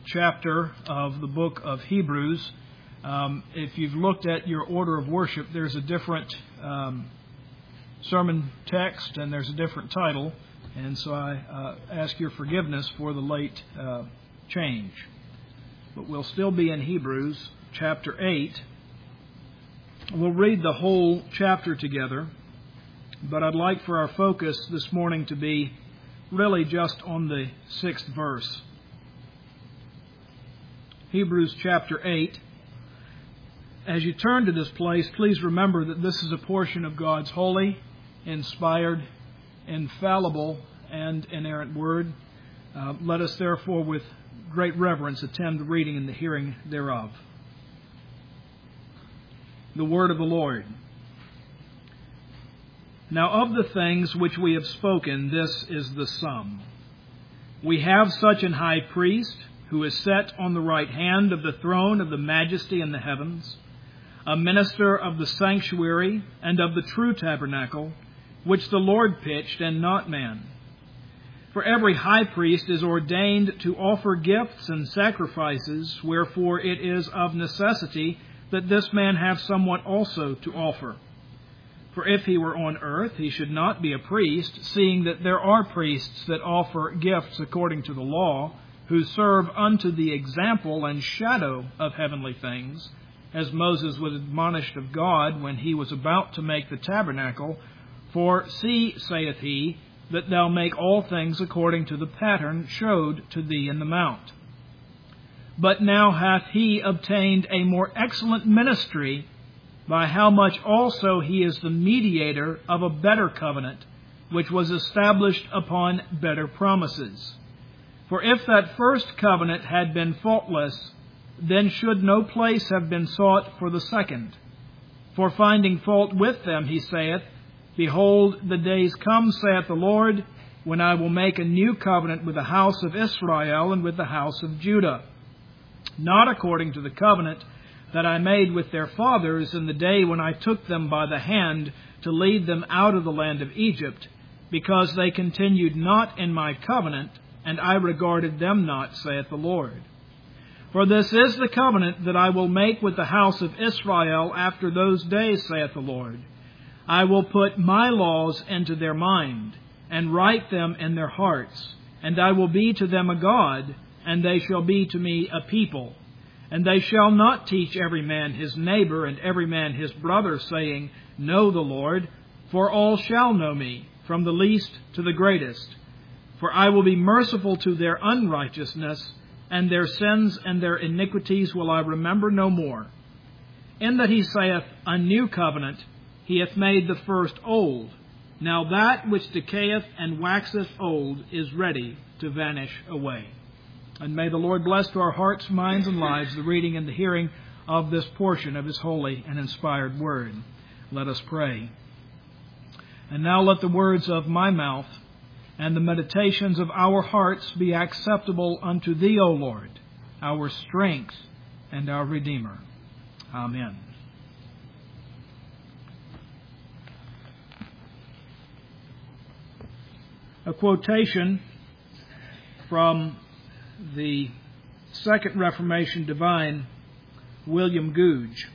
chapter of the book of Hebrews. If you've looked at your order of worship, there's a different sermon text and there's a different title. And so I ask your forgiveness for the late change. But we'll still be in Hebrews chapter 8. We'll read the whole chapter together. But I'd like for our focus this morning to be really just on the 6th verse. Hebrews chapter 8. As you turn to this place, please remember that this is a portion of God's holy, inspired, infallible, and inerrant Word. Let us therefore with great reverence attend the reading and the hearing thereof. The Word of the Lord. Now of the things which we have spoken, this is the sum. We have such an high priest, who is set on the right hand of the throne of the majesty in the heavens, a minister of the sanctuary and of the true tabernacle, which the Lord pitched and not man. For every high priest is ordained to offer gifts and sacrifices, wherefore it is of necessity that this man have somewhat also to offer. For if he were on earth, he should not be a priest, seeing that there are priests that offer gifts according to the law, who serve unto the example and shadow of heavenly things, as Moses was admonished of God when he was about to make the tabernacle. For see, saith he, that thou make all things according to the pattern showed to thee in the mount. But now hath he obtained a more excellent ministry, by how much also he is the mediator of a better covenant, which was established upon better promises. For if that first covenant had been faultless, then should no place have been sought for the second. For finding fault with them, he saith, Behold, the days come, saith the Lord, when I will make a new covenant with the house of Israel and with the house of Judah, not according to the covenant that I made with their fathers in the day when I took them by the hand to lead them out of the land of Egypt, because they continued not in my covenant, and I regarded them not, saith the Lord. For this is the covenant that I will make with the house of Israel after those days, saith the Lord. I will put my laws into their mind, and write them in their hearts, and I will be to them a God, and they shall be to me a people. And they shall not teach every man his neighbor and every man his brother, saying, Know the Lord, for all shall know me, from the least to the greatest. For I will be merciful to their unrighteousness, and their sins and their iniquities will I remember no more. In that he saith, A new covenant, he hath made the first old. Now that which decayeth and waxeth old is ready to vanish away. And may the Lord bless to our hearts, minds, and lives the reading and the hearing of this portion of His holy and inspired Word. Let us pray. And now let the words of my mouth and the meditations of our hearts be acceptable unto Thee, O Lord, our strength and our Redeemer. Amen. A quotation from the Second Reformation divine, William Gouge.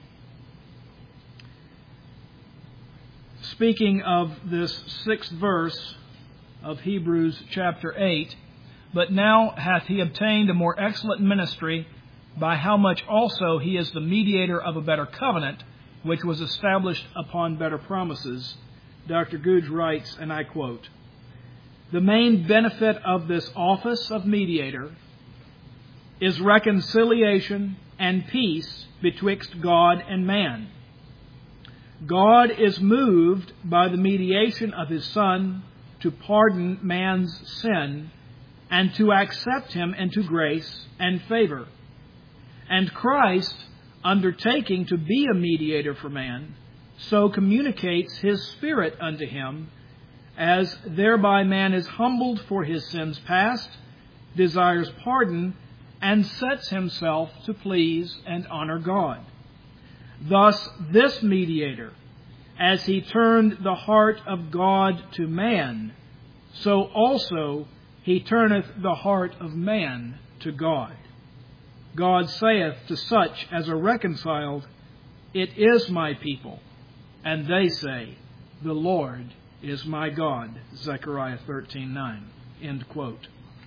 Speaking of this 6th verse of Hebrews chapter 8, But now hath he obtained a more excellent ministry, by how much also he is the mediator of a better covenant, which was established upon better promises. Dr. Gouge writes, and I quote, The main benefit of this office of mediator is reconciliation and peace betwixt God and man. God is moved by the mediation of His Son to pardon man's sin and to accept him into grace and favor. And Christ, undertaking to be a mediator for man, so communicates His Spirit unto him, as thereby man is humbled for his sins past, desires pardon, and sets himself to please and honor God. Thus this mediator, as he turned the heart of God to man, so also he turneth the heart of man to God. God saith to such as are reconciled, It is my people. And they say, The Lord is my God. Zechariah 13:9. End quote.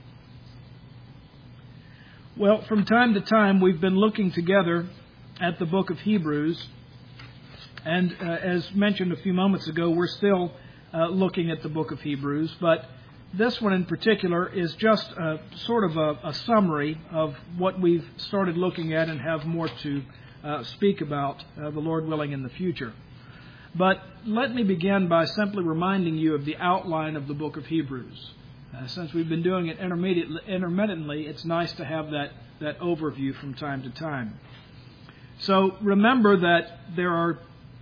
Well, from time to time, we've been looking together at the book of Hebrews. And as mentioned a few moments ago, we're still looking at the book of Hebrews. But this one in particular is just sort of a summary of what we've started looking at and have more to speak about, the Lord willing, in the future. But let me begin by simply reminding you of the outline of the book of Hebrews. Since we've been doing it intermittently, it's nice to have that overview from time to time. So remember that there are,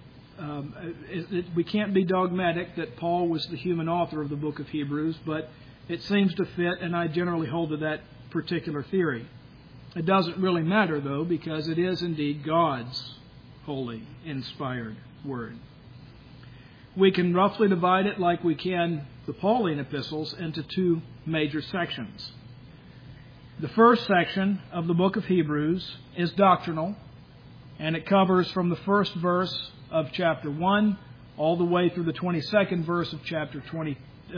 we can't be dogmatic that Paul was the human author of the book of Hebrews, but it seems to fit, and I generally hold to that particular theory. It doesn't really matter, though, because it is indeed God's holy, inspired word. We can roughly divide it, like we can the Pauline epistles, into two major sections. The first section of the book of Hebrews is doctrinal, and it covers from the first verse of chapter 1 all the way through the 22nd verse of chapter 10,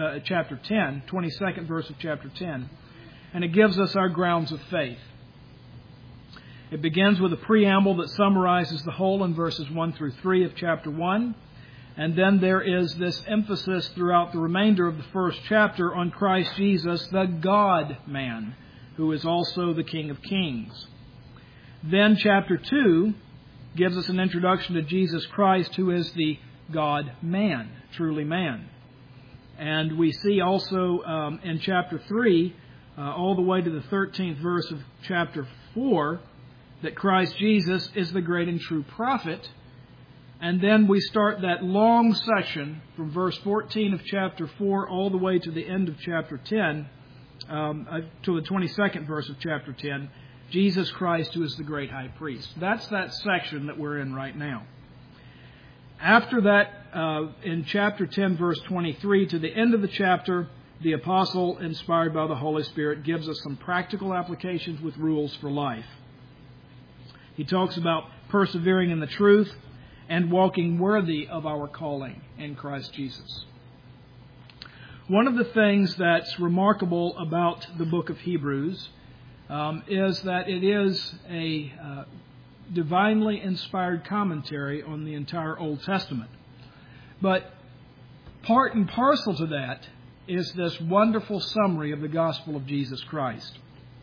22nd verse of chapter 10. And it gives us our grounds of faith. It begins with a preamble that summarizes the whole in verses 1 through 3 of chapter 1. And then there is this emphasis throughout the remainder of the first chapter on Christ Jesus, the God-man, who is also the King of Kings. Then chapter 2 gives us an introduction to Jesus Christ, who is the God-man, truly man. And we see also in chapter 3, all the way to the 13th verse of chapter 4, that Christ Jesus is the great and true prophet. And then we start that long section from verse 14 of chapter 4 all the way to the end of chapter 10, to the 22nd verse of chapter 10, Jesus Christ, who is the great high priest. That's that section that we're in right now. After that, in chapter 10, verse 23, to the end of the chapter, the apostle, inspired by the Holy Spirit, gives us some practical applications with rules for life. He talks about persevering in the truth and walking worthy of our calling in Christ Jesus. One of the things that's remarkable about the book of Hebrews is that it is a divinely inspired commentary on the entire Old Testament. But part and parcel to that is this wonderful summary of the gospel of Jesus Christ.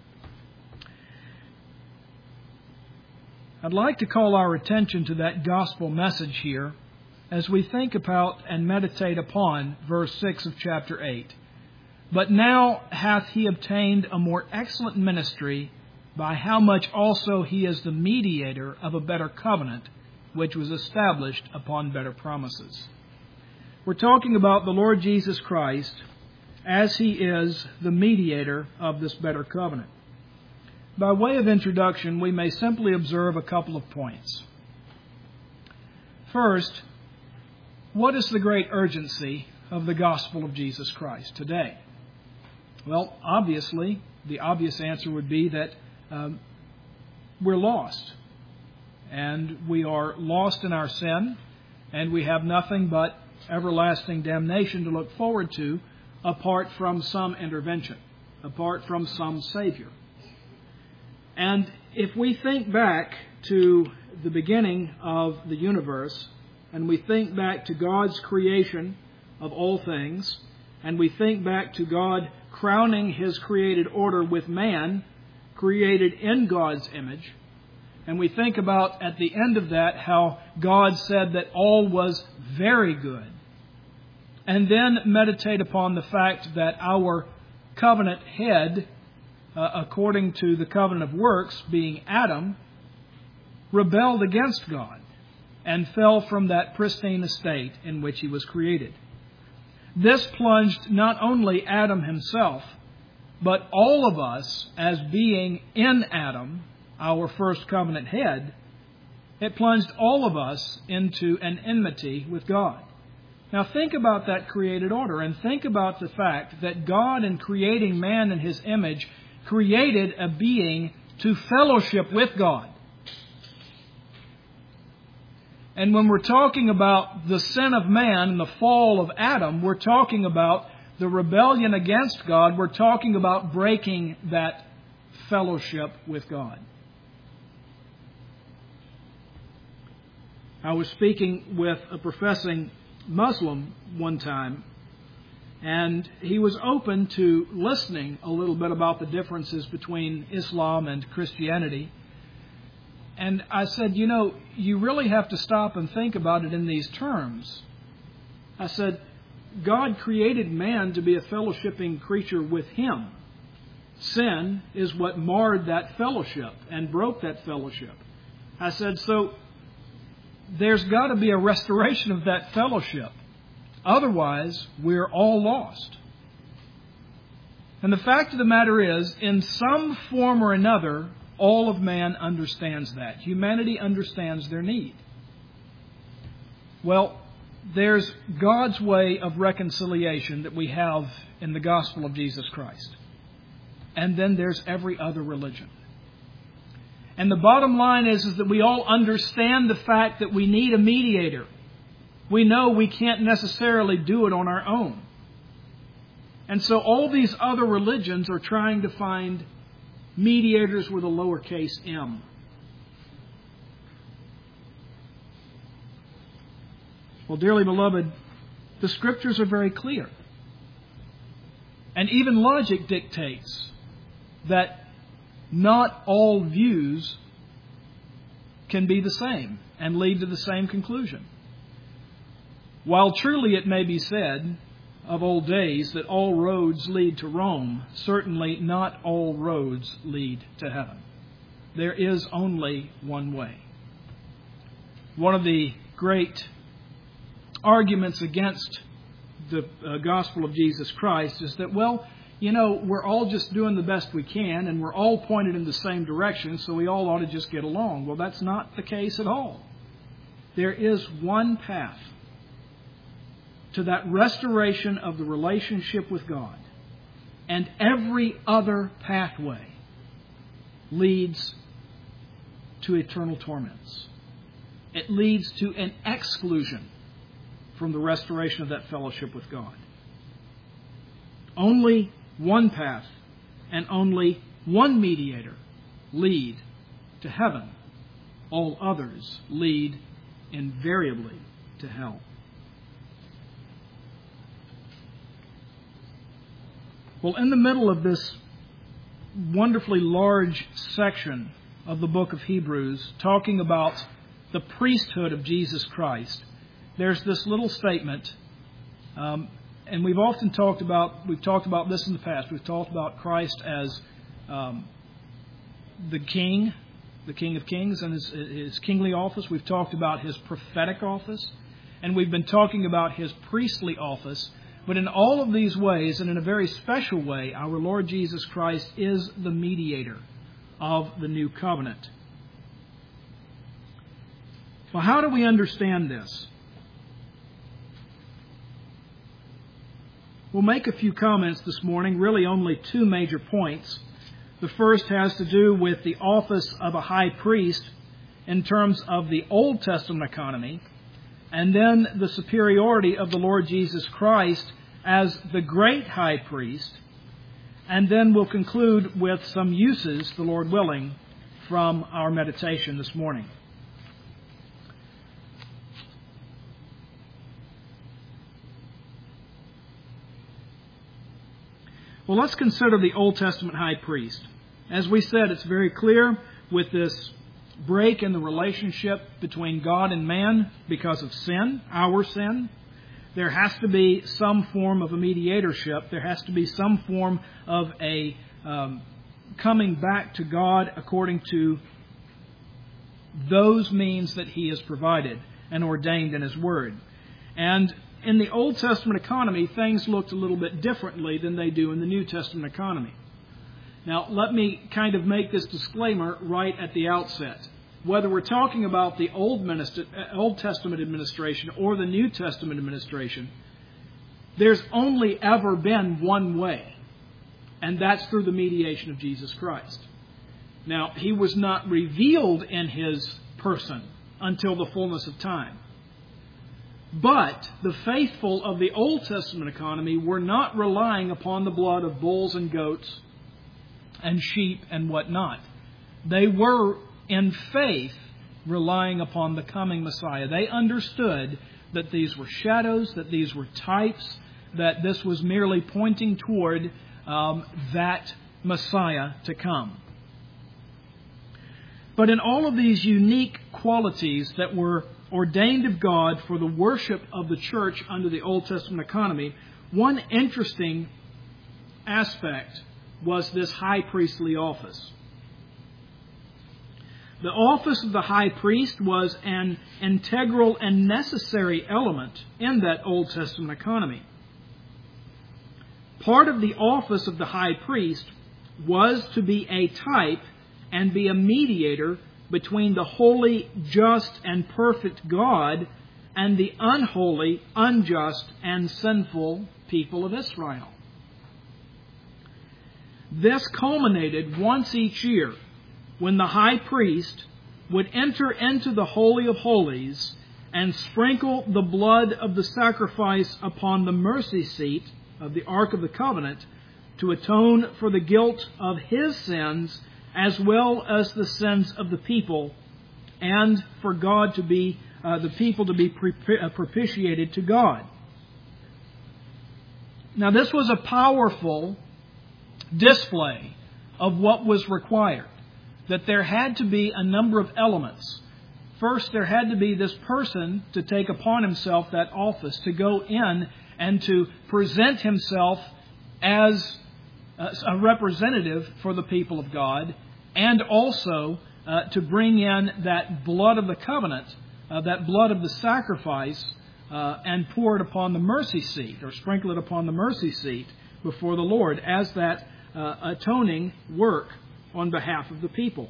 I'd like to call our attention to that gospel message here as we think about and meditate upon verse 6 of chapter 8. But now hath he obtained a more excellent ministry, by how much also he is the mediator of a better covenant, which was established upon better promises. We're talking about the Lord Jesus Christ as he is the mediator of this better covenant. By way of introduction, we may simply observe a couple of points. First, what is the great urgency of the gospel of Jesus Christ today? Well, obviously, the obvious answer would be that we're lost. And we are lost in our sin, and we have nothing but everlasting damnation to look forward to apart from some intervention, apart from some Savior. And if we think back to the beginning of the universe, and we think back to God's creation of all things, and we think back to God crowning His created order with man, created in God's image, and we think about at the end of that how God said that all was very good, and then meditate upon the fact that our covenant head, according to the covenant of works, being Adam, rebelled against God and fell from that pristine estate in which he was created. This plunged not only Adam himself, but all of us as being in Adam, our first covenant head. It plunged all of us into an enmity with God. Now think about that created order, and think about the fact that God, in creating man in His image, created a being to fellowship with God. And when we're talking about the sin of man and the fall of Adam, we're talking about the rebellion against God. We're talking about breaking that fellowship with God. I was speaking with a professing Muslim one time, and he was open to listening a little bit about the differences between Islam and Christianity. And I said, you really have to stop and think about it in these terms. I said, God created man to be a fellowshipping creature with Him. Sin is what marred that fellowship and broke that fellowship. I said, so there's got to be a restoration of that fellowship. Otherwise, we're all lost. And the fact of the matter is, in some form or another, all of man understands that. Humanity understands their need. Well, there's God's way of reconciliation that we have in the gospel of Jesus Christ. And then there's every other religion. And the bottom line is that we all understand the fact that we need a mediator. We know we can't necessarily do it on our own. And so all these other religions are trying to find mediators with a lowercase m. Well, dearly beloved, the Scriptures are very clear. And even logic dictates that not all views can be the same and lead to the same conclusion. While truly it may be said of old days that all roads lead to Rome, certainly not all roads lead to heaven. There is only one way. One of the great arguments against the gospel of Jesus Christ is that, we're all just doing the best we can and we're all pointed in the same direction, so we all ought to just get along. Well, that's not the case at all. There is one path to that restoration of the relationship with God. And every other pathway leads to eternal torments. It leads to an exclusion from the restoration of that fellowship with God. Only one path and only one mediator lead to heaven. All others lead invariably to hell. Well, in the middle of this wonderfully large section of the book of Hebrews, talking about the priesthood of Jesus Christ, there's this little statement, and we've talked about this in the past. We've talked about Christ as the King of Kings, and his kingly office. We've talked about His prophetic office, and we've been talking about His priestly office. But in all of these ways, and in a very special way, our Lord Jesus Christ is the mediator of the new covenant. Well, how do we understand this? We'll make a few comments this morning, really only two major points. The first has to do with the office of a high priest in terms of the Old Testament economy, and then the superiority of the Lord Jesus Christ as the great high priest, and then we'll conclude with some uses, the Lord willing, from our meditation this morning. Well, let's consider the Old Testament high priest. As we said, it's very clear with this break in the relationship between God and man because of sin, our sin. There has to be some form of a mediatorship. There has to be some form of a coming back to God according to those means that He has provided and ordained in His Word. And in the Old Testament economy, things looked a little bit differently than they do in the New Testament economy. Now, let me kind of make this disclaimer right at the outset. Whether we're talking about the Old Testament administration or the New Testament administration, there's only ever been one way, and that's through the mediation of Jesus Christ. Now, he was not revealed in his person until the fullness of time. But the faithful of the Old Testament economy were not relying upon the blood of bulls and goats and sheep and whatnot. They were, in faith, relying upon the coming Messiah. They understood that these were shadows, that these were types, that this was merely pointing toward that Messiah to come. But in all of these unique qualities that were ordained of God for the worship of the church under the Old Testament economy, one interesting aspect was this high priestly office. The office of the high priest was an integral and necessary element in that Old Testament economy. Part of the office of the high priest was to be a type and be a mediator between the holy, just, and perfect God and the unholy, unjust, and sinful people of Israel. This culminated once each year when the high priest would enter into the Holy of Holies and sprinkle the blood of the sacrifice upon the mercy seat of the Ark of the Covenant to atone for the guilt of his sins as well as the sins of the people, and for God to be the people to be propitiated to God. Now, this was a powerful display of what was required. That there had to be a number of elements. First, there had to be this person to take upon himself that office, to go in and to present himself as a representative for the people of God, and also to bring in that blood of the covenant, that blood of the sacrifice, and pour it upon the mercy seat, or sprinkle it upon the mercy seat before the Lord as that atoning work on behalf of the people.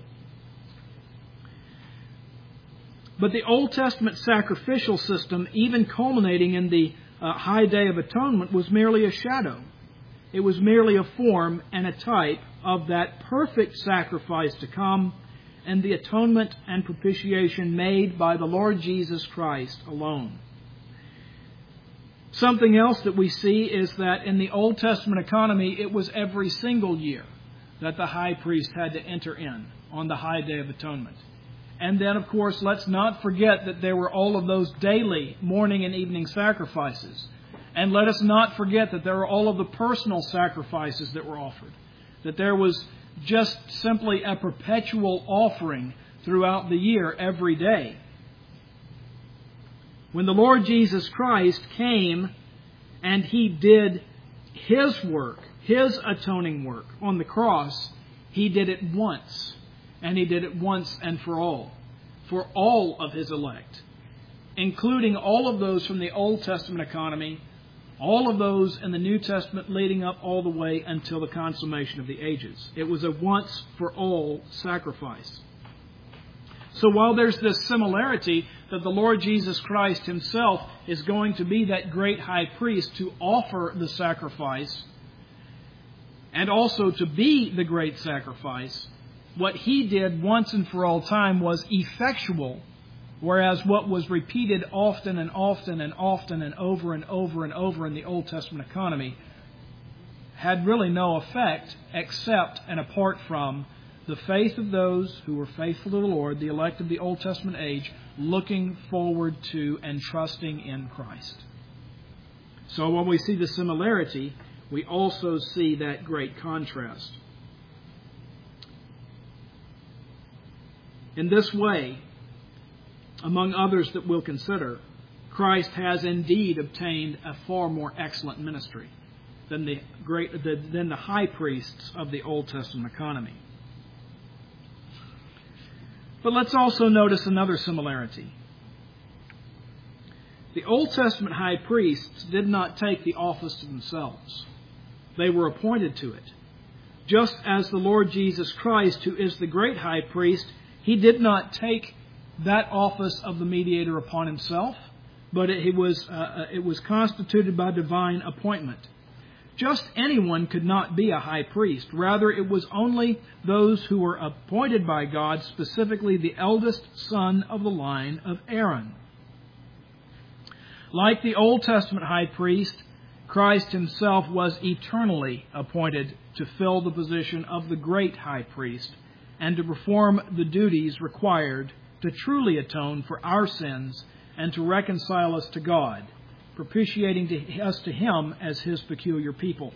But the Old Testament sacrificial system, even culminating in the High Day of Atonement, was merely a shadow. It was merely a form and a type of that perfect sacrifice to come and the atonement and propitiation made by the Lord Jesus Christ alone. Something else that we see is that in the Old Testament economy, it was every single year that the high priest had to enter in on the High Day of Atonement. And then, of course, let's not forget that there were all of those daily morning and evening sacrifices. And let us not forget that there were all of the personal sacrifices that were offered. That there was just simply a perpetual offering throughout the year, every day. When the Lord Jesus Christ came and He did His work, His atoning work on the cross, He did it once. And He did it once and for all of His elect, including all of those from the Old Testament economy, all of those in the New Testament leading up all the way until the consummation of the ages. It was a once-for-all sacrifice. So while there's this similarity that the Lord Jesus Christ Himself is going to be that great high priest to offer the sacrifice and also to be the great sacrifice, what He did once and for all time was effectual, whereas what was repeated often and often and often and over and over and over in the Old Testament economy had really no effect except and apart from the faith of those who were faithful to the Lord, the elect of the Old Testament age, looking forward to and trusting in Christ. So when we see the similarity, we also see that great contrast. In this way, among others that we'll consider, Christ has indeed obtained a far more excellent ministry than the high priests of the Old Testament economy. But let's also notice another similarity. The Old Testament high priests did not take the office to themselves. They were appointed to it. Just as the Lord Jesus Christ, who is the great high priest, He did not take that office of the mediator upon Himself, but it was constituted by divine appointment. just anyone could not be a high priest. Rather, it was only those who were appointed by God, specifically the eldest son of the line of Aaron. Like the Old Testament high priest, Christ himself was eternally appointed to fill the position of the great high priest and to perform the duties required to truly atone for our sins and to reconcile us to God, propitiating us to Him as His peculiar people.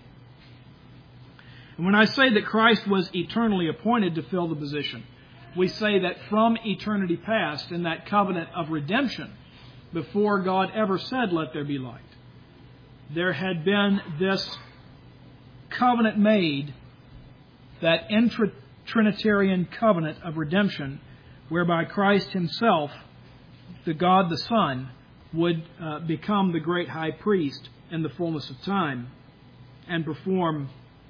And when I say that Christ was eternally appointed to fill the position, we say that from eternity past, in that covenant of redemption, before God ever said, "Let there be light," there had been this covenant made, that intra-Trinitarian covenant of redemption, whereby Christ himself, the God the Son, would become the great high priest in the fullness of time and perform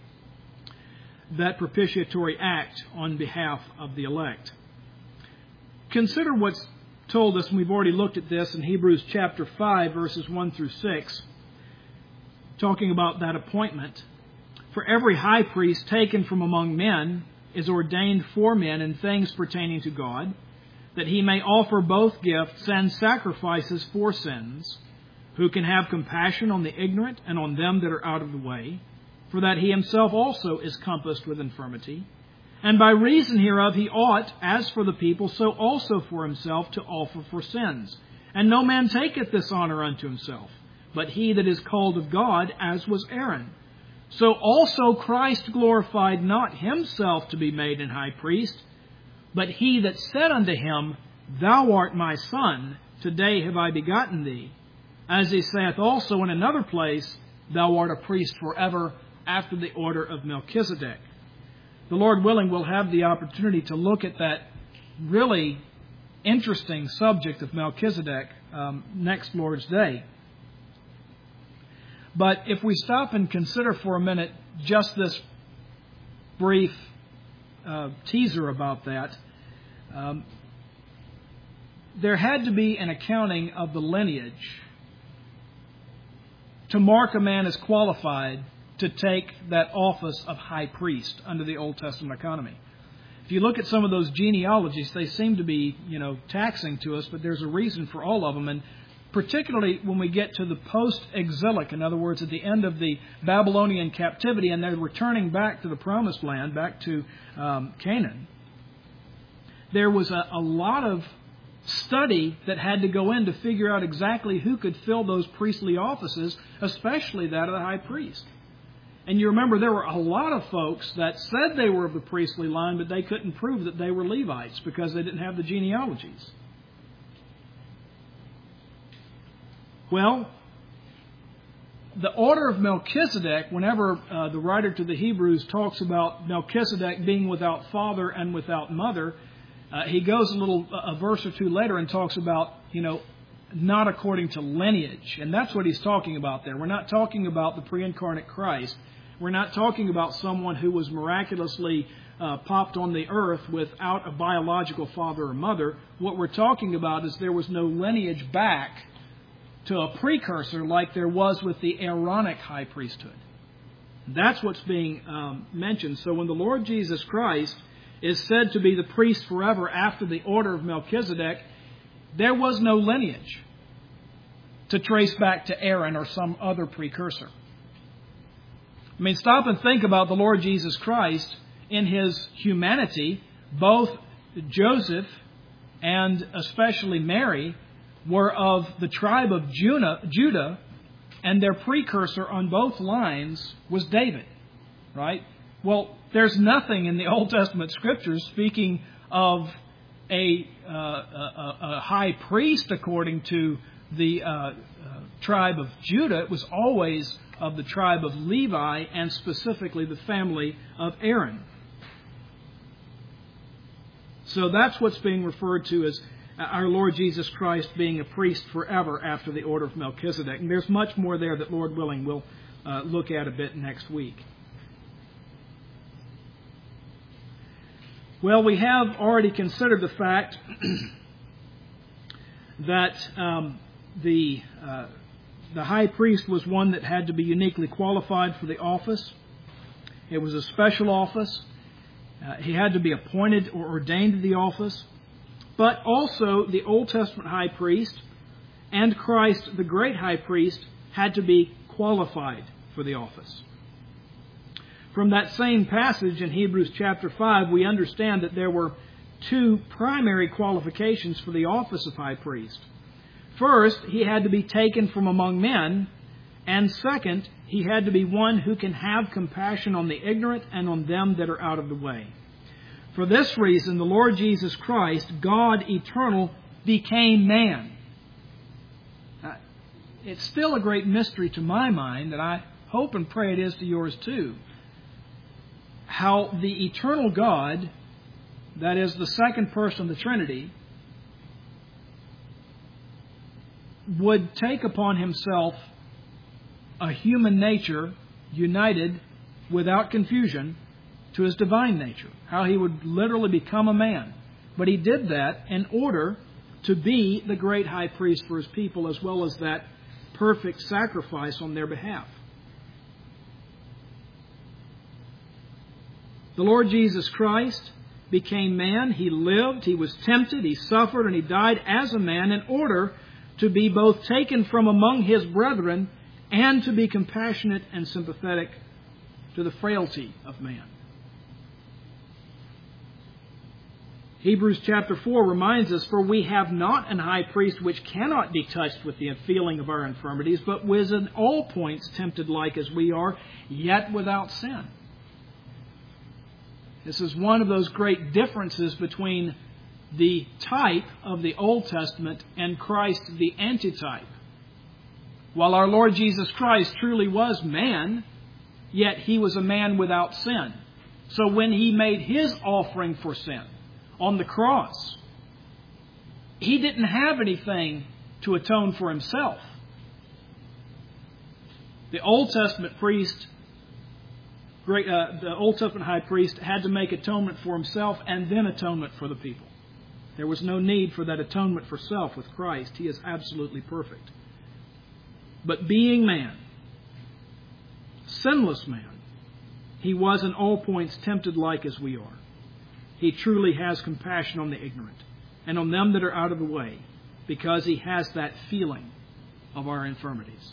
that propitiatory act on behalf of the elect. Consider what's told us, and we've already looked at this in Hebrews chapter 5, verses 1 through 6, talking about that appointment. For every high priest taken from among men is ordained for men in things pertaining to God, that he may offer both gifts and sacrifices for sins, who can have compassion on the ignorant and on them that are out of the way, for that he himself also is compassed with infirmity. And by reason hereof he ought, as for the people, so also for himself, to offer for sins. And no man taketh this honour unto himself, but he that is called of God, as was Aaron. So also Christ glorified not himself to be made an high priest, but he that said unto him, Thou art my son, today have I begotten thee. As he saith also in another place, Thou art a priest forever, after the order of Melchizedek. The Lord willing, we'll have the opportunity to look at that really interesting subject of Melchizedek next Lord's Day. But if we stop and consider for a minute just this brief teaser about that, there had to be an accounting of the lineage to mark a man as qualified to take that office of high priest under the Old Testament economy. If you look at some of those genealogies, they seem to be, taxing to us, but there's a reason for all of them. And particularly when we get to the post-exilic, in other words, at the end of the Babylonian captivity, and they're returning back to the Promised Land, back to Canaan, there was a lot of study that had to go in to figure out exactly who could fill those priestly offices, especially that of the high priest. And you remember there were a lot of folks that said they were of the priestly line, but they couldn't prove that they were Levites because they didn't have the genealogies. Well, the order of Melchizedek, whenever the writer to the Hebrews talks about Melchizedek being without father and without mother, he goes a verse or two later and talks about, not according to lineage. And that's what he's talking about there. We're not talking about the pre-incarnate Christ. We're not talking about someone who was miraculously popped on the earth without a biological father or mother. What we're talking about is there was no lineage back to a precursor like there was with the Aaronic high priesthood. That's what's being mentioned. So when the Lord Jesus Christ is said to be the priest forever after the order of Melchizedek, there was no lineage to trace back to Aaron or some other precursor. I mean, stop and think about the Lord Jesus Christ in his humanity. Both Joseph and especially Mary were of the tribe of Judah, and their precursor on both lines was David, right? Well, there's nothing in the Old Testament Scriptures speaking of a high priest according to the tribe of Judah. It was always of the tribe of Levi, and specifically the family of Aaron. So that's what's being referred to as our Lord Jesus Christ being a priest forever after the order of Melchizedek. And there's much more there that, Lord willing, we'll look at a bit next week. Well, we have already considered the fact that the The high priest was one that had to be uniquely qualified for the office. It was a special office. He had to be appointed or ordained to the office. But also the Old Testament high priest and Christ, the great high priest, had to be qualified for the office. From that same passage in Hebrews chapter 5, we understand that there were two primary qualifications for the office of high priest. First, he had to be taken from among men, and second, he had to be one who can have compassion on the ignorant and on them that are out of the way. For this reason, the Lord Jesus Christ, God eternal, became man. It's still a great mystery to my mind, and I hope and pray it is to yours too, how the eternal God, that is the second person of the Trinity, would take upon himself a human nature united without confusion to his divine nature. How he would literally become a man. But he did that in order to be the great high priest for his people, as well as that perfect sacrifice on their behalf. The Lord Jesus Christ became man. He lived, he was tempted, he suffered, and he died as a man in order to be both taken from among his brethren and to be compassionate and sympathetic to the frailty of man. Hebrews chapter 4 reminds us, "For we have not an high priest which cannot be touched with the feeling of our infirmities, but was in all points tempted like as we are, yet without sin." This is one of those great differences between the type of the Old Testament and Christ, the antitype. While our Lord Jesus Christ truly was man, yet he was a man without sin. So when he made his offering for sin on the cross, he didn't have anything to atone for himself. The Old Testament priest, the Old Testament high priest, had to make atonement for himself and then atonement for the people. There was no need for that atonement for self with Christ. He is absolutely perfect. But being man, sinless man, he was in all points tempted like as we are. He truly has compassion on the ignorant and on them that are out of the way, because he has that feeling of our infirmities.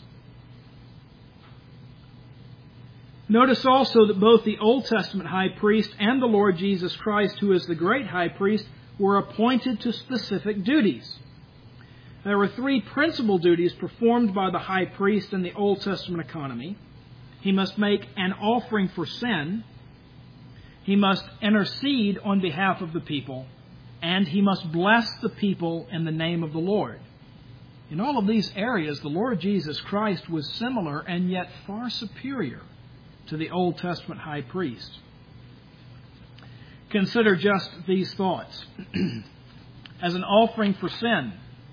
Notice also that both the Old Testament high priest and the Lord Jesus Christ, who is the great high priest, were appointed to specific duties. There were three principal duties performed by the high priest in the Old Testament economy. He must make an offering for sin, he must intercede on behalf of the people, and he must bless the people in the name of the Lord. In all of these areas, the Lord Jesus Christ was similar and yet far superior to the Old Testament high priest. Consider just these thoughts. As an offering for sin,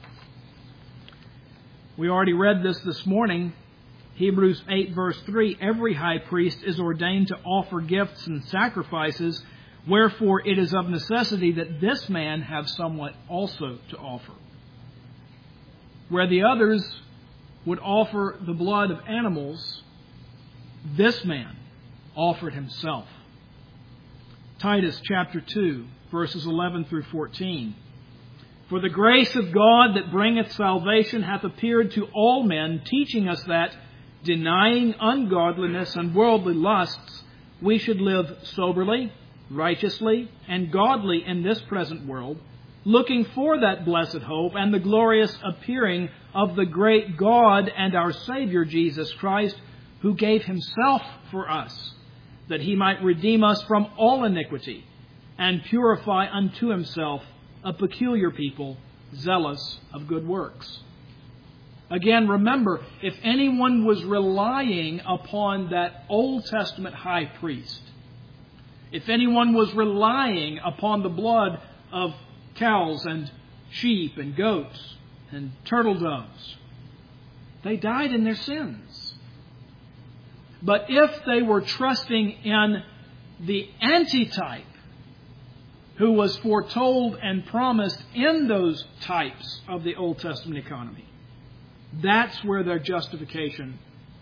we already read this morning, Hebrews 8 verse 3, "Every high priest is ordained to offer gifts and sacrifices, wherefore it is of necessity that this man have somewhat also to offer." Where the others would offer the blood of animals, this man offered himself. Titus chapter 2, verses 11 through 14. "For the grace of God that bringeth salvation hath appeared to all men, teaching us that, denying ungodliness and worldly lusts, we should live soberly, righteously, and godly in this present world, looking for that blessed hope and the glorious appearing of the great God and our Savior Jesus Christ, who gave himself for us, that he might redeem us from all iniquity and purify unto himself a peculiar people, zealous of good works." Again, remember, if anyone was relying upon that Old Testament high priest, if anyone was relying upon the blood of cows and sheep and goats and turtle doves, they died in their sins. But if they were trusting in the antitype who was foretold and promised in those types of the Old Testament economy, That's where their justification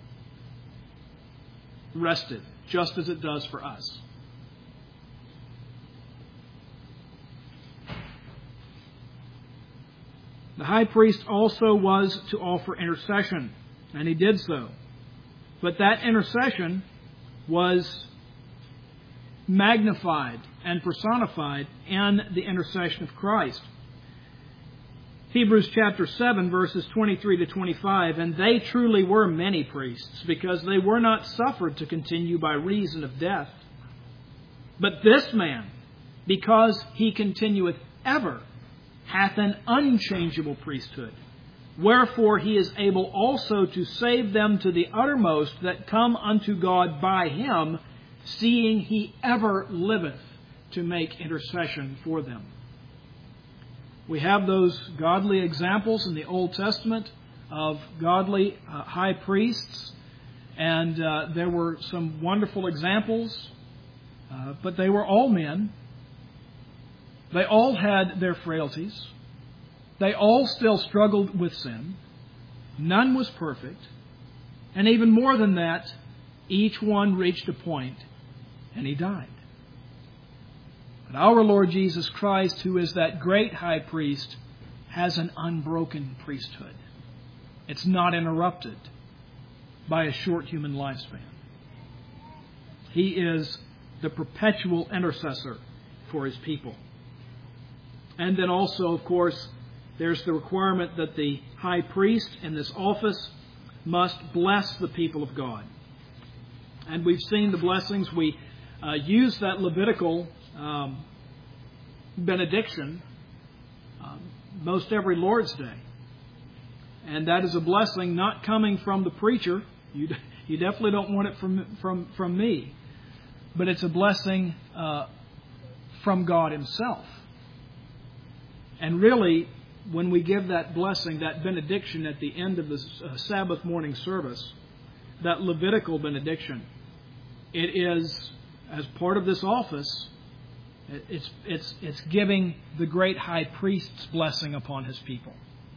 rested, just as it does for us. The high priest also was to offer intercession, and he did so. But that intercession was magnified and personified in the intercession of Christ. Hebrews chapter 7, verses 23 to 25, and they truly were many priests, because they were not suffered to continue by reason of death. But this man, because he continueth ever, hath an unchangeable priesthood. Wherefore he is able also to save them to the uttermost that come unto God by him, seeing he ever liveth to make intercession for them. We have those godly examples in the Old Testament of godly high priests, and there were some wonderful examples, but they were all men. They all had their frailties. They all still struggled with sin. None was perfect. And even more than that, each one reached a point and he died. But our Lord Jesus Christ, who is that great high priest, has an unbroken priesthood. It's not interrupted by a short human lifespan. He is the perpetual intercessor for his people. And then also, of course, there's the requirement that the high priest in this office must bless the people of God. And we've seen the blessings. We use that Levitical benediction most every Lord's Day. And that is a blessing not coming from the preacher. You definitely don't want it from me. But it's a blessing from God himself. And really, when we give that blessing, that benediction at the end of the Sabbath morning service, that Levitical benediction, it is, as part of this office, it's giving the great high priest's blessing upon his people.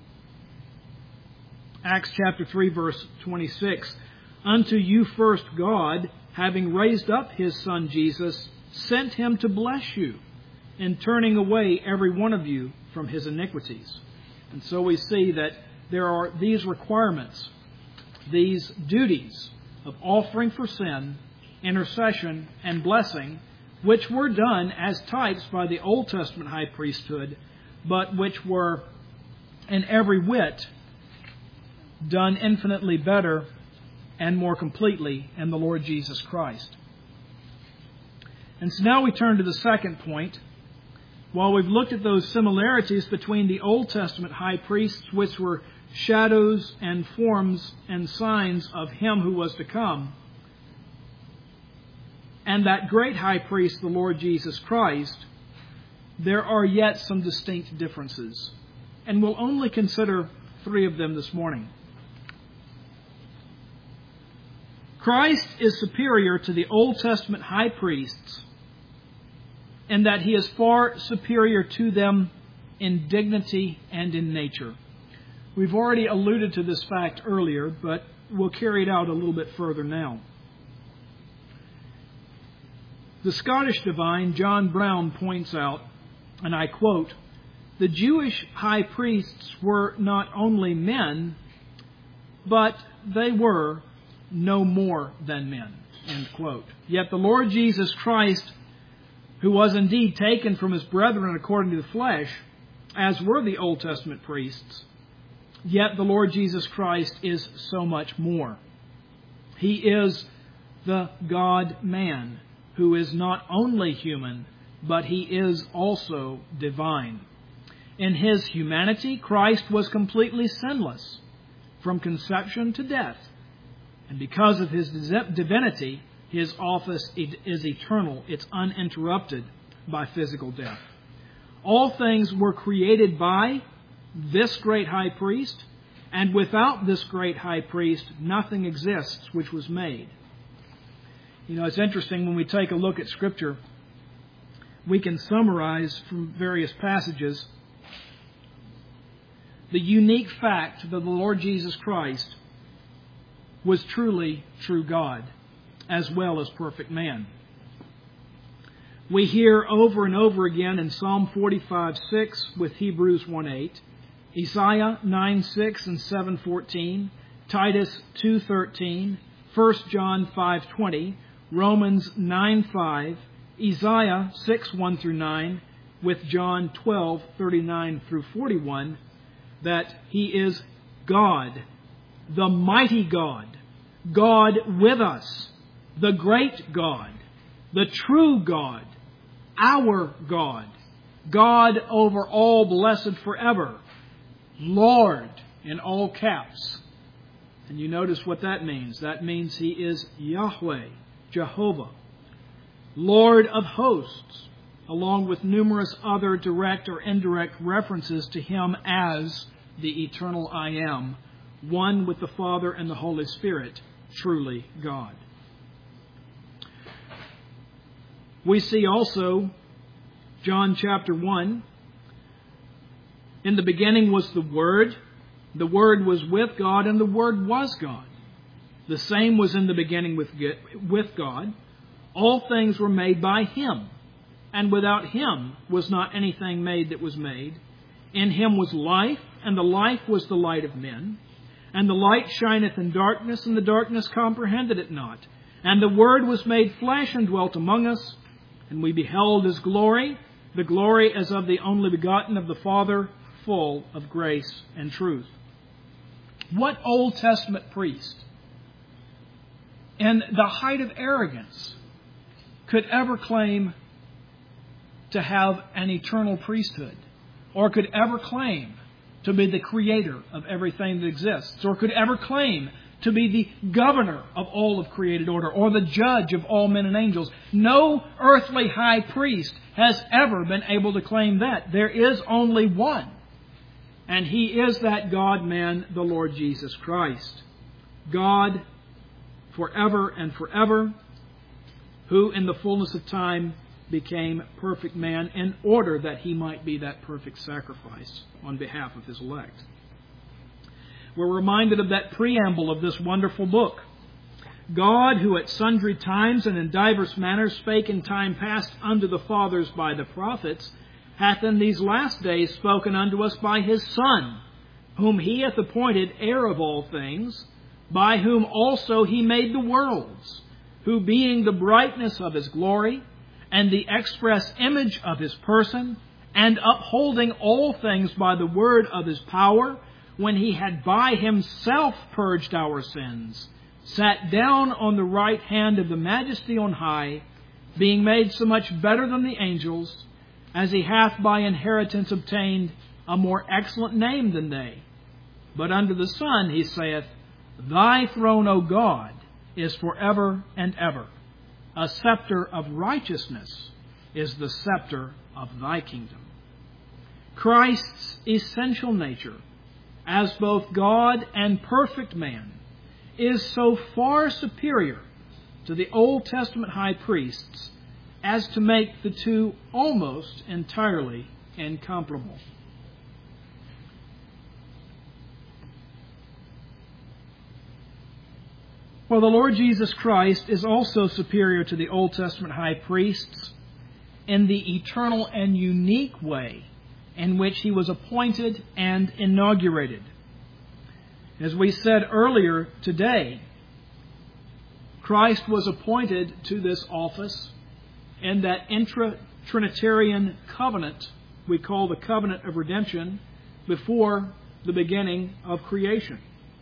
Acts chapter 3, verse 26. Unto you first God, having raised up his Son Jesus, sent him to bless you, in turning away every one of you from his iniquities. And so we see that there are these requirements, these duties of offering for sin, intercession, and blessing, which were done as types by the Old Testament high priesthood, but which were in every whit done infinitely better and more completely in the Lord Jesus Christ. And so now we turn to the second point. While we've looked at those similarities between the Old Testament high priests, which were shadows and forms and signs of him who was to come, and that great high priest, the Lord Jesus Christ, there are yet some distinct differences. And we'll only consider 3 of them this morning. Christ is superior to the Old Testament high priests in that he is far superior to them in dignity and in nature. We've already alluded to this fact earlier, but we'll carry it out a little bit further now. The Scottish divine John Brown points out, and I quote, "The Jewish high priests were not only men, but they were no more than men." End quote. Yet the Lord Jesus Christ, who was indeed taken from his brethren according to the flesh, as were the Old Testament priests, yet the Lord Jesus Christ is so much more. He is the God-man, who is not only human, but he is also divine. In his humanity, Christ was completely sinless from conception to death. And because of his divinity, his office is eternal. It's uninterrupted by physical death. All things were created by this great high priest, and without this great high priest, nothing exists which was made. You know, it's interesting when we take a look at Scripture, we can summarize from various passages the unique fact that the Lord Jesus Christ was truly true God, as well as perfect man. We hear over and over again in Psalm 45:6 with Hebrews 1:8, Isaiah 9:6 and 7:14, Titus 2:13, 1 John 5:20, Romans 9:5, Isaiah 6:1 through 9, with John 12:39 through 41, that He is God, the mighty God, God with us, the great God, the true God, our God, God over all, blessed forever, Lord in all caps. And you notice what that means. That means He is Yahweh, Jehovah, Lord of hosts, along with numerous other direct or indirect references to Him as the eternal I Am, one with the Father and the Holy Spirit, truly God. We see also, John chapter 1, in the beginning was the Word was with God, and the Word was God. The same was in the beginning with God. All things were made by Him, and without Him was not anything made that was made. In Him was life, and the life was the light of men. And the light shineth in darkness, and the darkness comprehended it not. And the Word was made flesh and dwelt among us, and we beheld His glory, the glory as of the only begotten of the Father, full of grace and truth. What Old Testament priest, in the height of arrogance, could ever claim to have an eternal priesthood, or could ever claim to be the creator of everything that exists, or could ever claim to be the governor of all of created order, or the judge of all men and angels? No earthly high priest has ever been able to claim that. There is only one, and He is that God-man, the Lord Jesus Christ. God forever and forever, who in the fullness of time became perfect man in order that He might be that perfect sacrifice on behalf of His elect. We're reminded of that preamble of this wonderful book. God, who at sundry times and in divers manners spake in time past unto the fathers by the prophets, hath in these last days spoken unto us by His Son, whom He hath appointed heir of all things, by whom also He made the worlds, who being the brightness of His glory, and the express image of His person, and upholding all things by the word of His power, when He had by Himself purged our sins, sat down on the right hand of the Majesty on high, being made so much better than the angels, as He hath by inheritance obtained a more excellent name than they. But unto the Son He saith, Thy throne, O God, is forever and ever. A scepter of righteousness is the scepter of Thy kingdom. Christ's essential nature, as both God and perfect man, is so far superior to the Old Testament high priests as to make the two almost entirely incomparable. Well, the Lord Jesus Christ is also superior to the Old Testament high priests in the eternal and unique way in which He was appointed and inaugurated. As we said earlier today, Christ was appointed to this office in that intra-Trinitarian covenant we call the covenant of redemption before the beginning of creation.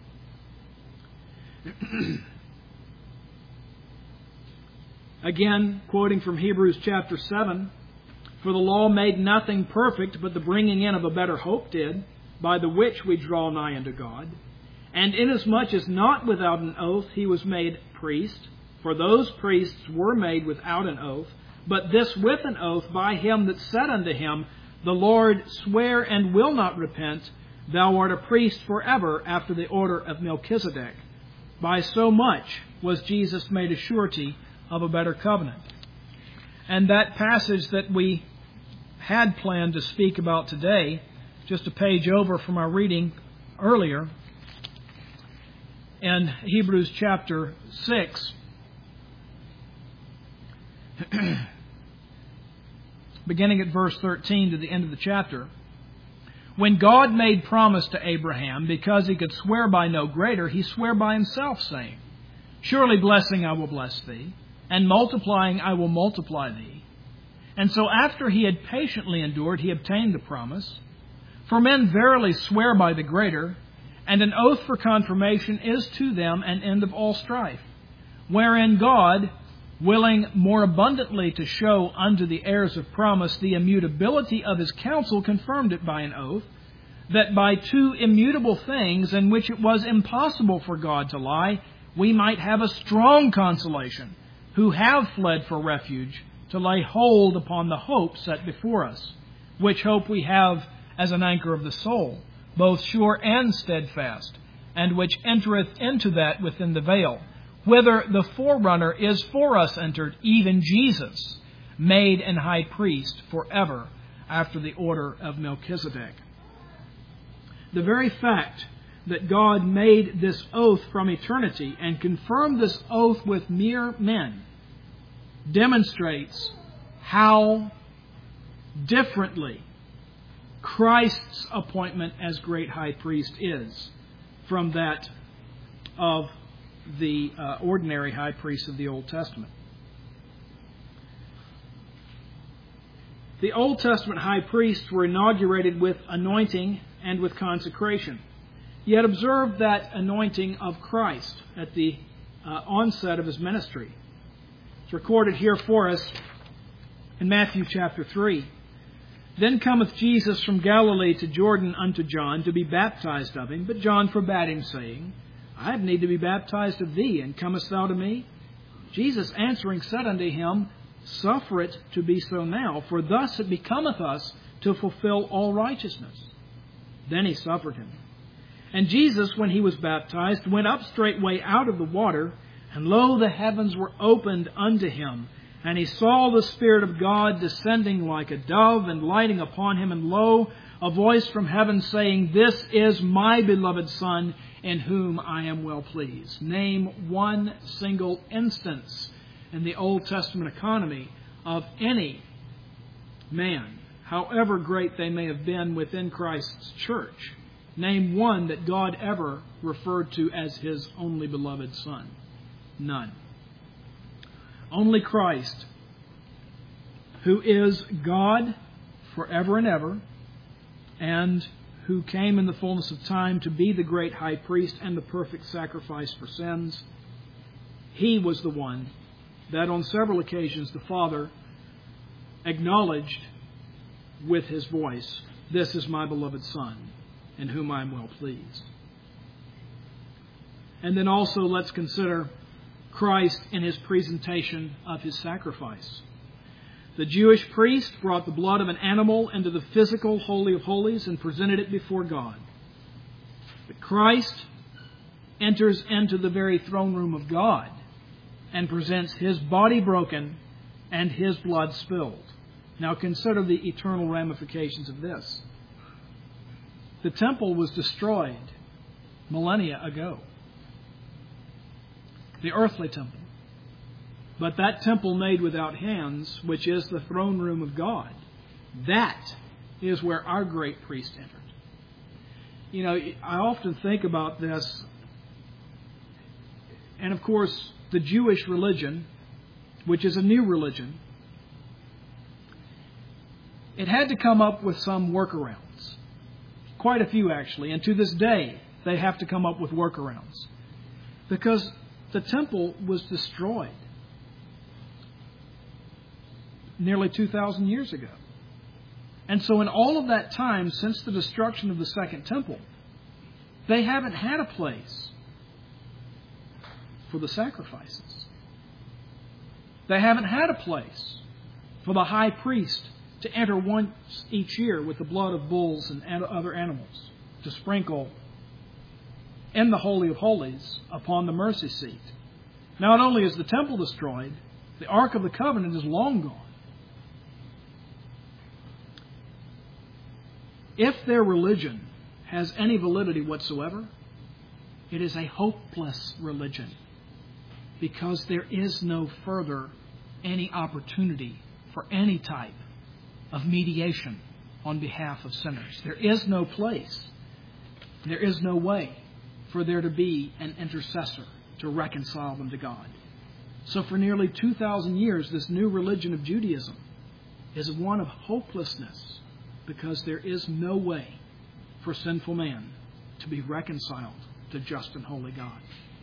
Again, quoting from Hebrews chapter 7, For the law made nothing perfect, but the bringing in of a better hope did, by the which we draw nigh unto God. And inasmuch as not without an oath He was made priest, for those priests were made without an oath, but this with an oath by Him that said unto Him, The Lord swear and will not repent, Thou art a priest forever after the order of Melchizedek. By so much was Jesus made a surety of a better covenant. And that passage that we had planned to speak about today, just a page over from our reading earlier, in Hebrews chapter 6, beginning at verse 13 to the end of the chapter. When God made promise to Abraham, because he could swear by no greater, he sware by himself, saying, Surely blessing I will bless thee, and multiplying I will multiply thee. And so after he had patiently endured, he obtained the promise. For men verily swear by the greater, and an oath for confirmation is to them an end of all strife, wherein God, willing more abundantly to show unto the heirs of promise the immutability of his counsel, confirmed it by an oath, that by two immutable things, in which it was impossible for God to lie, we might have a strong consolation, who have fled for refuge, to lay hold upon the hope set before us, which hope we have as an anchor of the soul, both sure and steadfast, and which entereth into that within the veil, whither the forerunner is for us entered, even Jesus, made an high priest forever, after the order of Melchizedek. The very fact that God made this oath from eternity and confirmed this oath with mere men demonstrates how differently Christ's appointment as great high priest is from that of the ordinary high priest of the Old Testament. The Old Testament high priests were inaugurated with anointing and with consecration. Yet observe that anointing of Christ at the onset of his ministry. It's recorded here for us in Matthew chapter 3. Then cometh Jesus from Galilee to Jordan unto John to be baptized of him. But John forbade him, saying, I have need to be baptized of thee, and comest thou to me? Jesus answering said unto him, Suffer it to be so now, for thus it becometh us to fulfill all righteousness. Then he suffered him. And Jesus, when he was baptized, went up straightway out of the water, and lo, the heavens were opened unto him. And he saw the Spirit of God descending like a dove and lighting upon him. And lo, a voice from heaven saying, This is my beloved Son, in whom I am well pleased. Name one single instance in the Old Testament economy of any man, however great they may have been within Christ's church. Name one that God ever referred to as his only beloved Son. None. Only Christ, who is God forever and ever, and who came in the fullness of time to be the great high priest and the perfect sacrifice for sins. He was the one that on several occasions the Father acknowledged with his voice, This is my beloved Son, in whom I am well pleased. And then also let's consider Christ in his presentation of his sacrifice. The Jewish priest brought the blood of an animal into the physical Holy of Holies and presented it before God. But Christ enters into the very throne room of God and presents his body broken and his blood spilled. Now consider the eternal ramifications of this. The temple was destroyed millennia ago. The earthly temple. But that temple made without hands, which is the throne room of God, that is where our great priest entered. You know, I often think about this, and of course, the Jewish religion, which is a new religion, it had to come up with some workarounds. Quite a few, actually. And to this day, they have to come up with workarounds. Because the temple was destroyed nearly 2,000 years ago. And so in all of that time, since the destruction of the Second Temple, they haven't had a place for the sacrifices. They haven't had a place for the high priest to enter once each year with the blood of bulls and other animals to sprinkle in the Holy of Holies upon the mercy seat. Not only is the temple destroyed, the Ark of the Covenant is long gone. if their religion has any validity whatsoever, it is a hopeless religion, because there is no further any opportunity for any type of mediation on behalf of sinners. There is no place, there is no way for there to be an intercessor to reconcile them to God. So for nearly 2,000 years, this new religion of Judaism is one of hopelessness, because there is no way for sinful man to be reconciled to just and holy God.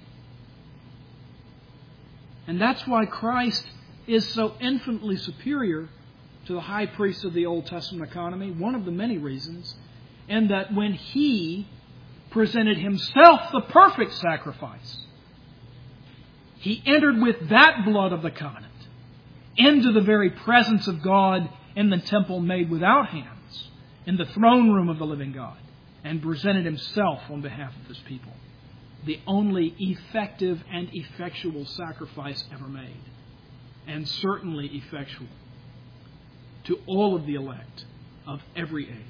And that's why Christ is so infinitely superior to the high priests of the Old Testament economy, one of the many reasons, in that when He presented Himself the perfect sacrifice, He entered with that blood of the covenant into the very presence of God in the temple made without hands, in the throne room of the living God, and presented Himself on behalf of His people. The only effective and effectual sacrifice ever made, and certainly effectual to all of the elect of every age.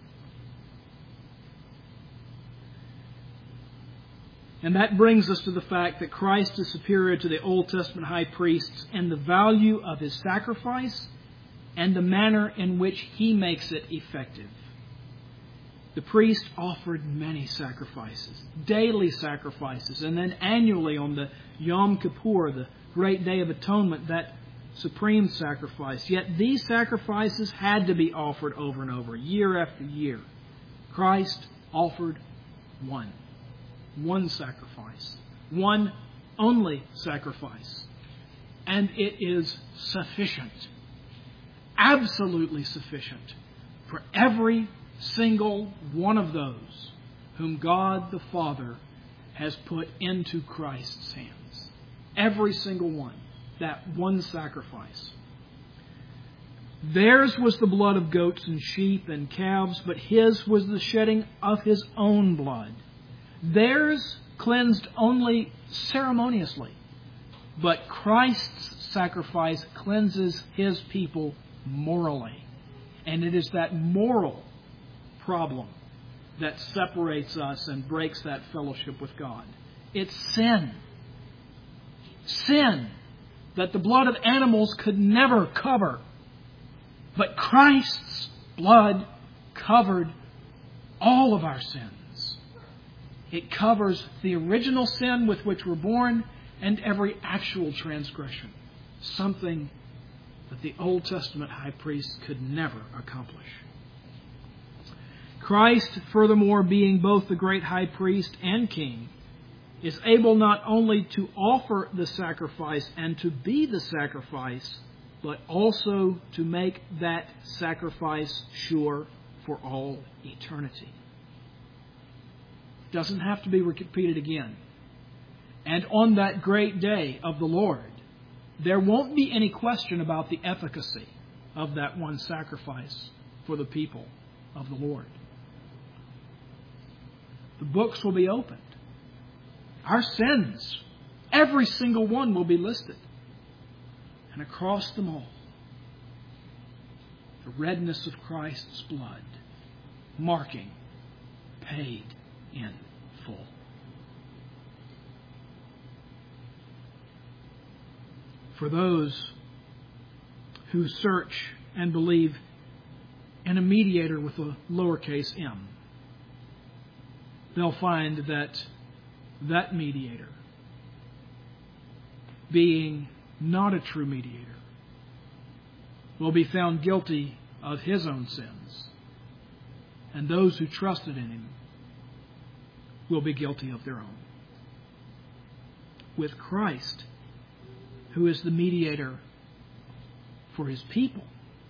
And that brings us to the fact that Christ is superior to the Old Testament high priests in the value of His sacrifice and the manner in which He makes it effective. The priest offered many sacrifices, daily sacrifices, and then annually on the Yom Kippur, the great day of atonement, that supreme sacrifice. Yet these sacrifices had to be offered over and over, year after year. Christ offered one sacrifice, one only sacrifice. And it is sufficient, absolutely sufficient, for every single one of those whom God the Father has put into Christ's hands. Every single one. That one sacrifice. Theirs was the blood of goats and sheep and calves, but His was the shedding of His own blood. Theirs cleansed only ceremoniously, but Christ's sacrifice cleanses His people morally. And it is that moral problem that separates us and breaks that fellowship with God. It's sin. Sin that the blood of animals could never cover. But Christ's blood covered all of our sins. It covers the original sin with which we're born and every actual transgression. Something that the Old Testament high priest could never accomplish. Christ, furthermore, being both the great high priest and king, is able not only to offer the sacrifice and to be the sacrifice, but also to make that sacrifice sure for all eternity. It doesn't have to be repeated again. And on that great day of the Lord, there won't be any question about the efficacy of that one sacrifice for the people of the Lord. The books will be opened. Our sins, every single one, will be listed. And across them all, the redness of Christ's blood, marking, paid in full. For those who search and believe in a mediator with a lowercase m, they'll find that that mediator, being not a true mediator, will be found guilty of his own sins. And those who trusted in him will be guilty of their own. With Christ, who is the mediator for His people,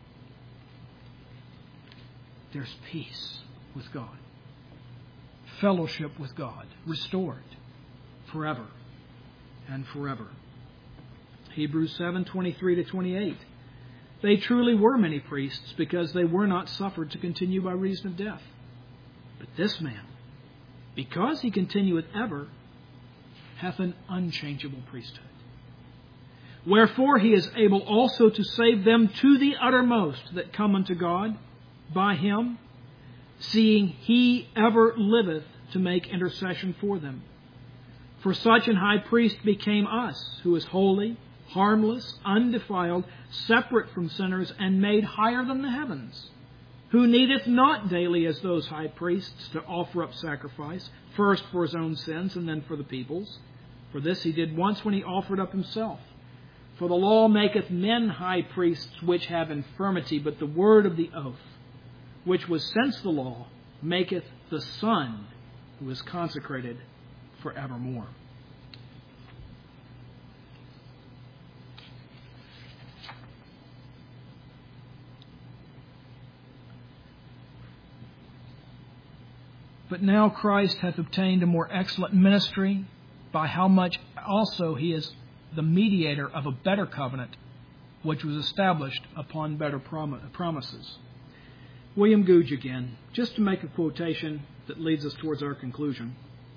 there's peace with God. Fellowship with God restored forever and forever. Hebrews 7:23-28. They truly were many priests, because they were not suffered to continue by reason of death. But this man, because he continueth ever, hath an unchangeable priesthood. Wherefore he is able also to save them to the uttermost that come unto God by him, seeing He ever liveth to make intercession for them. For such an high priest became us, who is holy, harmless, undefiled, separate from sinners, and made higher than the heavens, who needeth not daily as those high priests to offer up sacrifice, first for his own sins and then for the people's. For this he did once when he offered up himself. For the law maketh men high priests which have infirmity, but the word of the oath, which was since the law, maketh the Son, who is consecrated forevermore. But now Christ hath obtained a more excellent ministry, by how much also he is the mediator of a better covenant, which was established upon better promises. William Gouge again, just to make a quotation that leads us towards our conclusion.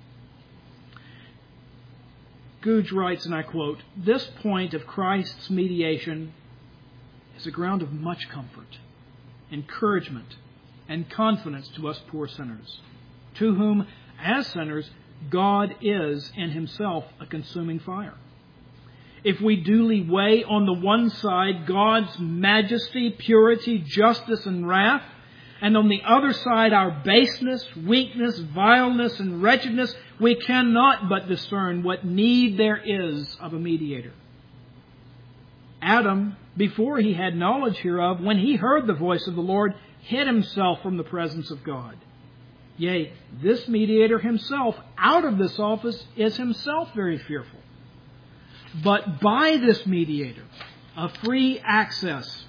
Gouge writes, and I quote, "This point of Christ's mediation is a ground of much comfort, encouragement, and confidence to us poor sinners, to whom, as sinners, God is in himself a consuming fire. If we duly weigh on the one side God's majesty, purity, justice, and wrath, and on the other side our baseness, weakness, vileness, and wretchedness, we cannot but discern what need there is of a mediator. Adam, before he had knowledge hereof, when he heard the voice of the Lord, hid himself from the presence of God. Yea, this mediator himself, out of this office, is himself very fearful. But by this mediator, a free access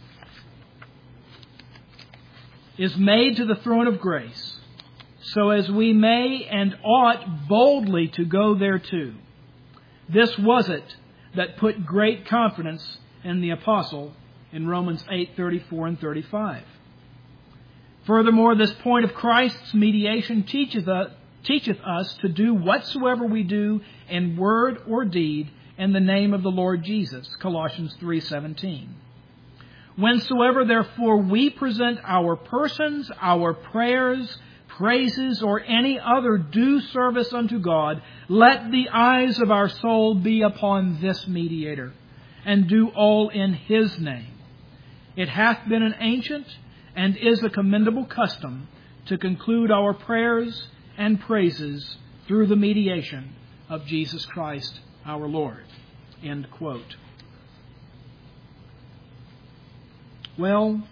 is made to the throne of grace, so as we may and ought boldly to go thereto. This was it that put great confidence in the apostle in Romans 8:34 and 35. Furthermore, this point of Christ's mediation teacheth us to do whatsoever we do in word or deed in the name of the Lord Jesus, Colossians 3:17. Whensoever, therefore, we present our persons, our prayers, praises, or any other due service unto God, let the eyes of our soul be upon this mediator, and do all in his name. It hath been an ancient and is a commendable custom to conclude our prayers and praises through the mediation of Jesus Christ our Lord." End quote. Well,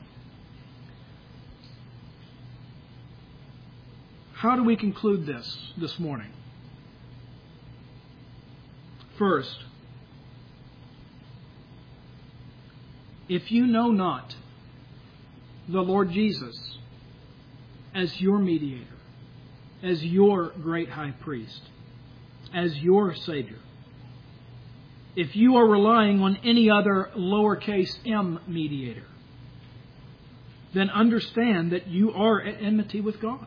how do we conclude this morning? First, if you know not the Lord Jesus as your mediator, as your great high priest, as your Savior, if you are relying on any other lowercase m mediator, then understand that you are at enmity with God,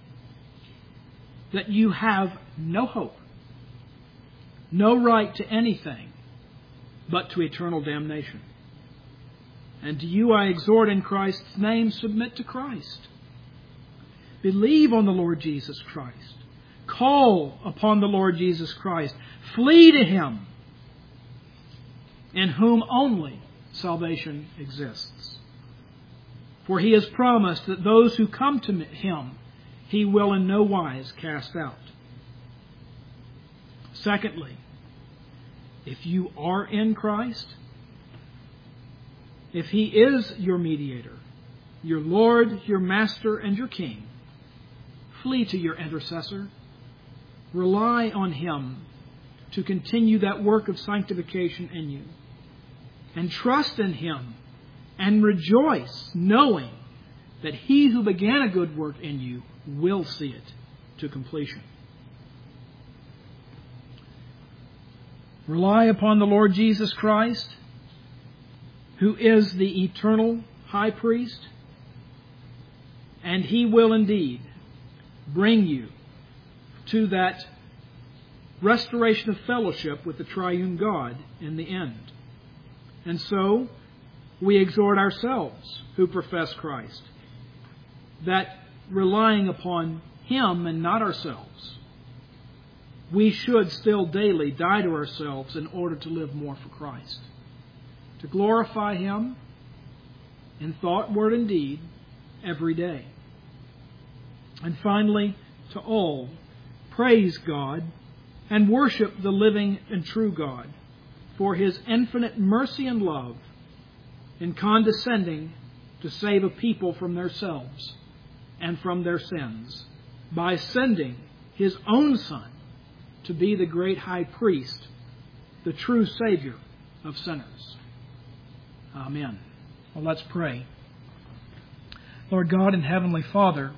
that you have no hope, no right to anything but to eternal damnation. And to you I exhort in Christ's name, submit to Christ. Believe on the Lord Jesus Christ. Call upon the Lord Jesus Christ. Flee to Him, in whom only salvation exists. For He has promised that those who come to Him, He will in no wise cast out. Secondly, if you are in Christ, if He is your mediator, your Lord, your Master, and your King, flee to your intercessor. Rely on Him to continue that work of sanctification in you. And trust in Him and rejoice, knowing that He who began a good work in you will see it to completion. Rely upon the Lord Jesus Christ, who is the eternal high priest, and He will indeed bring you to that restoration of fellowship with the triune God in the end. And so, we exhort ourselves who profess Christ that relying upon Him and not ourselves, we should still daily die to ourselves in order to live more for Christ, to glorify Him in thought, word, and deed every day. And finally, to all, praise God and worship the living and true God for His infinite mercy and love in condescending to save a people from themselves and from their sins by sending His own Son to be the great high priest, the true Savior of sinners. Amen. Well, let's pray. Lord God and Heavenly Father,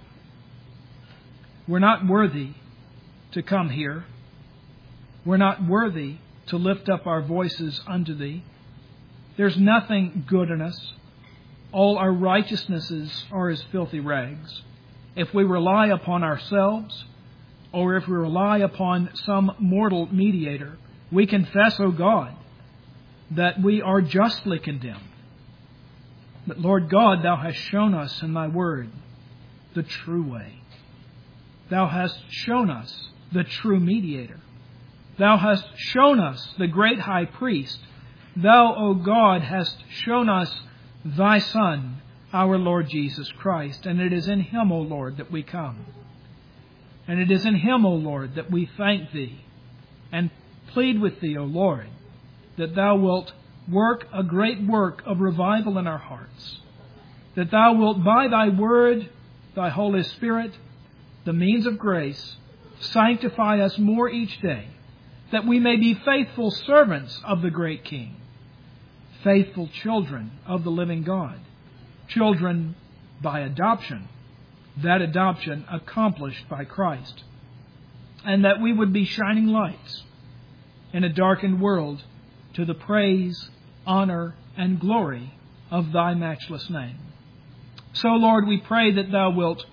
we're not worthy to come here. We're not worthy to lift up our voices unto Thee. There's nothing good in us. All our righteousnesses are as filthy rags. If we rely upon ourselves, or if we rely upon some mortal mediator, we confess, O God, that we are justly condemned. But Lord God, Thou hast shown us in Thy Word the true way. Thou hast shown us the true mediator. Thou hast shown us the great high priest. Thou, O God, hast shown us Thy Son, our Lord Jesus Christ. And it is in Him, O Lord, that we come. And it is in Him, O Lord, that we thank Thee and plead with Thee, O Lord, that Thou wilt work a great work of revival in our hearts. That Thou wilt, by Thy Word, Thy Holy Spirit, the means of grace, sanctify us more each day, that we may be faithful servants of the great King, faithful children of the living God, children by adoption, that adoption accomplished by Christ, and that we would be shining lights in a darkened world to the praise, honor, and glory of Thy matchless name. So, Lord, we pray that Thou wilt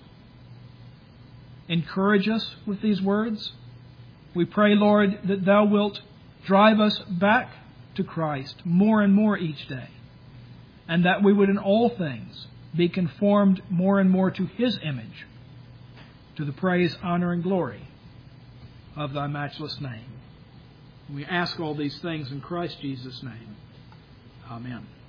encourage us with these words. We pray, Lord, that Thou wilt drive us back to Christ more and more each day, and that we would in all things be conformed more and more to His image, to the praise, honor, and glory of Thy matchless name. We ask all these things in Christ Jesus' name. Amen.